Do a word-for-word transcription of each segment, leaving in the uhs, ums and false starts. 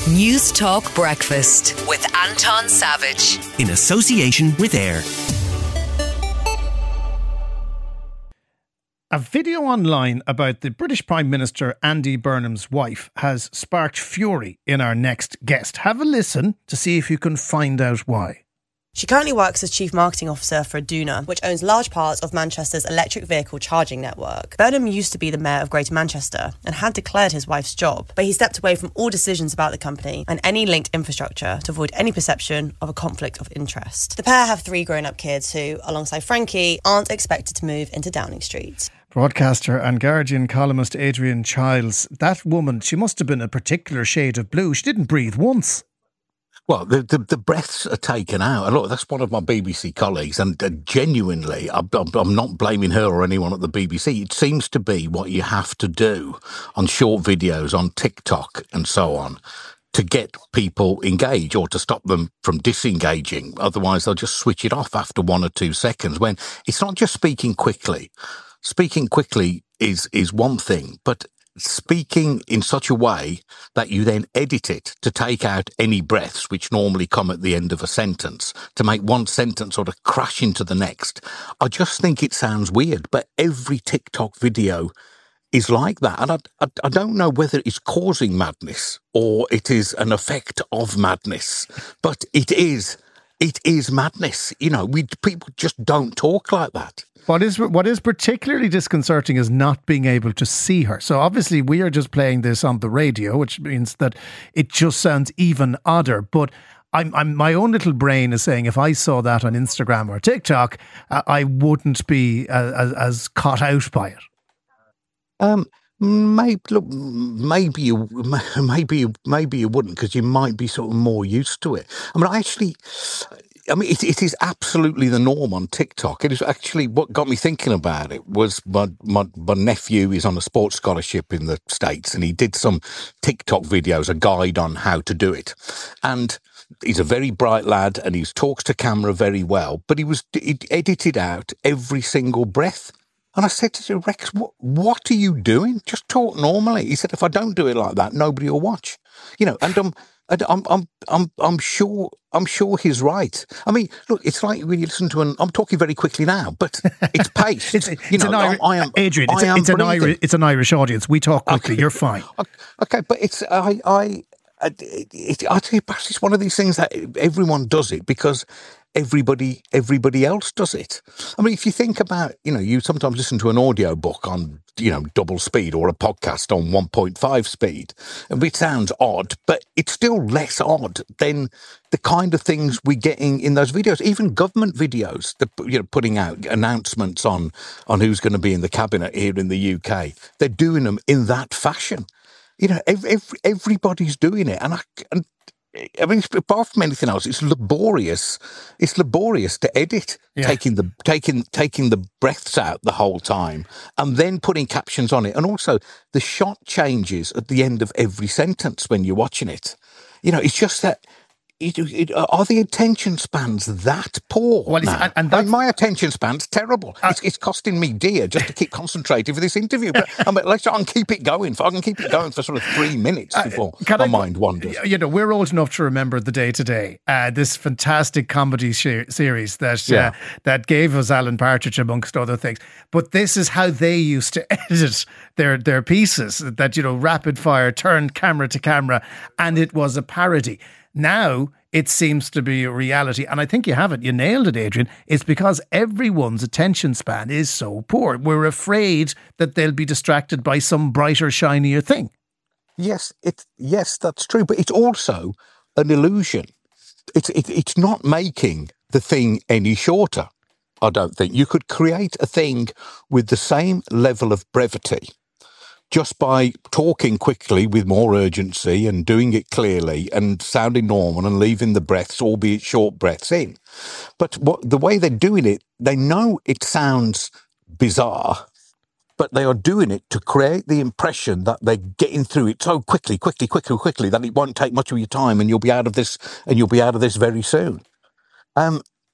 News Talk Breakfast with Anton Savage. In association with AIR. A video online about the British Prime Minister Andy Burnham's wife has sparked fury in our next guest. Have a listen to see if you can find out why. She currently works as Chief Marketing Officer for Aduna, which owns large parts of Manchester's electric vehicle charging network. Burnham used to be the Mayor of Greater Manchester and had declared his wife's job, but he stepped away from all decisions about the company and any linked infrastructure to avoid any perception of a conflict of interest. The pair have three grown-up kids who, alongside Frankie, aren't expected to move into Downing Street. Broadcaster and Guardian columnist Adrian Childs. That woman, she must have been a particular shade of blue. She didn't breathe once. Well, the, the the breaths are taken out. And look, that's one of my B B C colleagues, and uh, genuinely, I'm, I'm not blaming her or anyone at the B B C. It seems to be what you have to do on short videos, on TikTok and so on, to get people engaged or to stop them from disengaging. Otherwise, they'll just switch it off after one or two seconds. When it's not just speaking quickly. Speaking quickly is is one thing, but speaking in such a way that you then edit it to take out any breaths which normally come at the end of a sentence, to make one sentence sort of crash into the next. I just think it sounds weird, but every TikTok video is like that. And I, I, I don't know whether it's causing madness or it is an effect of madness, but it is, it is madness. You know, we people just don't talk like that. What is what is particularly disconcerting is not being able to see her. So obviously we are just playing this on the radio, which means that it just sounds even odder. But I'm, I'm my own little brain is saying if I saw that on Instagram or TikTok, uh, I wouldn't be uh, as, as caught out by it. Um. Maybe look, maybe you, maybe you, maybe you wouldn't, because you might be sort of more used to it. I mean, I actually. I mean, it, it is absolutely the norm on TikTok. It is actually what got me thinking about it was my, my, my nephew is on a sports scholarship in the States, and he did some TikTok videos, a guide on how to do it. And he's a very bright lad, and he talks to camera very well, but he was he edited out every single breath. And I said to him, Rex, what, what are you doing? Just talk normally. He said, if I don't do it like that, nobody will watch. You know, and um, I'm, I'm, I'm, I'm sure, I'm sure he's right. I mean, look, it's like when you listen to an. I'm talking very quickly now, but it's paced. it's it's you know, an Irish, I am, Adrian. It's, I am it's an Irish, it's an Irish audience. We talk quickly. Okay. You're fine. Okay, but it's I, I, it, it, I tell you, perhaps it's one of these things that everyone does it because everybody, everybody else does it. I mean, if you think about, you know, you sometimes listen to an audio book on, you know, double speed or a podcast on one point five speed, and it sounds odd, but it's still less odd than the kind of things we're getting in those videos. Even government videos, the, you know, putting out announcements on on who's going to be in the cabinet here in the U K, they're doing them in that fashion. You know, every, every, everybody's doing it, and I and. I mean, apart from anything else, it's laborious. It's laborious to edit, yeah. taking the taking taking the breaths out the whole time, and then putting captions on it. And also, the shot changes at the end of every sentence when you're watching it. You know, it's just that. It, it, are the attention spans that poor? Well, now? and, and I mean, my attention span's terrible. Uh, it's, it's costing me dear just to keep concentrating for this interview. But I mean, let's I can keep it going. For, I can keep it going for sort of three minutes before uh, my I, mind wanders. You know, we're old enough to remember the Day Today, uh, this fantastic comedy sh- series that uh, yeah. that gave us Alan Partridge amongst other things. But this is how they used to edit their their pieces. That, you know, rapid fire, turned camera to camera, and it was a parody. Now it seems to be a reality, and I think you have it. You nailed it, Adrian. It's because everyone's attention span is so poor. We're afraid that they'll be distracted by some brighter, shinier thing. Yes, it yes, that's true, but it's also an illusion. It's it, it's not making the thing any shorter. I don't think you could create a thing with the same level of brevity just by talking quickly with more urgency and doing it clearly and sounding normal and leaving the breaths, albeit short breaths, in. But what the way they're doing it, they know it sounds bizarre, but they are doing it to create the impression that they're getting through it so quickly, quickly, quickly, quickly, that it won't take much of your time and you'll be out of this, and you'll be out of this very soon. Um,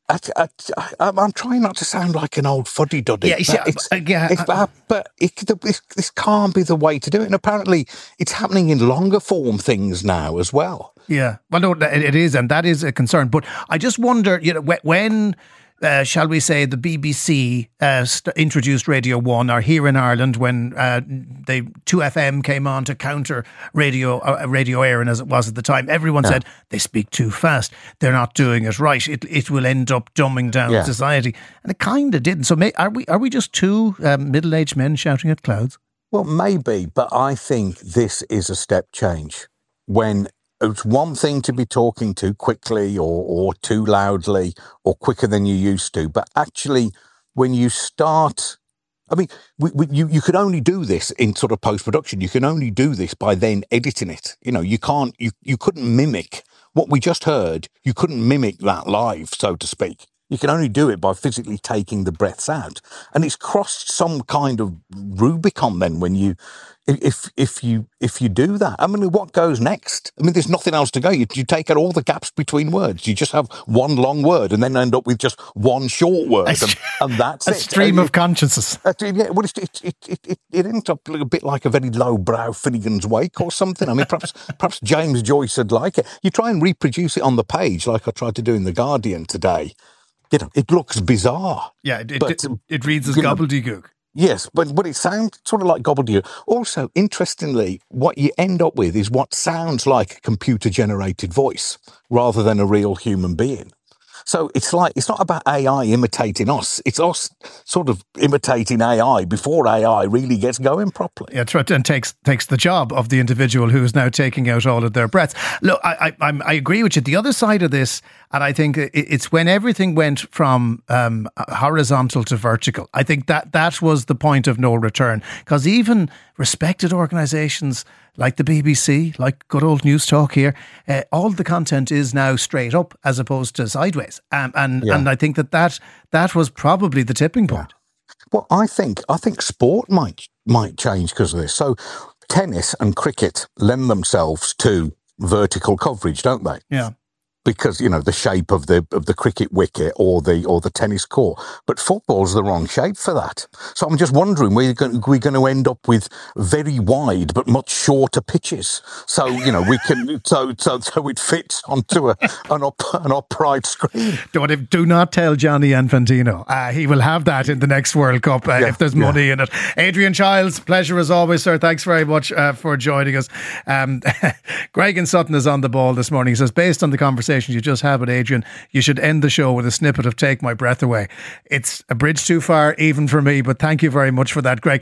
I, I, I, I'm trying not to sound like an old fuddy-duddy. Yeah, you see, but it's, uh, yeah, it's, uh, but it, this, this can't be the way to do it. And apparently it's happening in longer form things now as well. Yeah, well, no, it, it is, and that is a concern. But I just wonder, you know, when, uh, shall we say, the B B C uh, st- introduced Radio One, or here in Ireland when uh, they two F M came on to counter radio uh, radio Éireann as it was at the time, everyone yeah. said they speak too fast. They're not doing it right. It it will end up dumbing down yeah. society, and it kind of didn't. So, may, are we are we just two um, middle-aged men shouting at clouds? Well, maybe, but I think this is a step change when. It's one thing to be talking too quickly or, or too loudly or quicker than you used to. But actually, when you start, I mean, we, we, you, you could only do this in sort of post-production. You can only do this by then editing it. You know, you can't, you, you couldn't mimic what we just heard. You couldn't mimic that live, so to speak. You can only do it by physically taking the breaths out. And it's crossed some kind of Rubicon then when you, if if you if you do that. I mean, what goes next? I mean, there's nothing else to go. You, you take out all the gaps between words. You just have one long word and then end up with just one short word. And, and that's a it. stream uh, of consciousness. Uh, yeah, well, it, it, it, it, it, it ends up a bit like a very lowbrow Finnegan's Wake or something. I mean, perhaps perhaps James Joyce would like it. You try and reproduce it on the page like I tried to do in The Guardian today. You know, it looks bizarre. Yeah, it, but, it, it reads as gobbledygook. Yes, but, but it sounds sort of like gobbledygook. Also, interestingly, what you end up with is what sounds like a computer-generated voice rather than a real human being. So it's like, it's not about A I imitating us. It's us sort of imitating A I before A I really gets going properly. Yeah, that's right, and takes takes the job of the individual who is now taking out all of their breaths. Look, I I, I agree with you. The other side of this, and I think it's when everything went from um, horizontal to vertical. I think that that was the point of no return, because even respected organisations like the B B C, like good old News Talk here, uh, all the content is now straight up as opposed to sideways. Um, and yeah. and I think that, that that was probably the tipping point. Yeah. Well, I think I think sport might might change because of this. So tennis and cricket lend themselves to vertical coverage, don't they? Yeah. Because, you know, the shape of the of the cricket wicket or the or the tennis court. But football's the wrong shape for that. So I'm just wondering, we're going, we're going to end up with very wide but much shorter pitches. So, you know, we can so so so it fits onto a an up an upright screen. Don't, do not tell Gianni Infantino. Uh, he will have that in the next World Cup uh, yeah, if there's money yeah. in it. Adrian Childs, pleasure as always, sir. Thanks very much uh, for joining us. Um, Greg and Sutton is on the ball this morning. He says, based on the conversation you just had with Adrian, you should end the show with a snippet of Take My Breath Away. It's a bridge too far even for me, but thank you very much for that, Greg.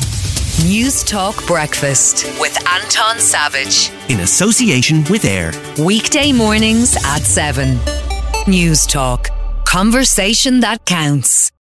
News Talk Breakfast with Anton Savage in association with Air. Weekday mornings at seven. News Talk. Conversation that counts.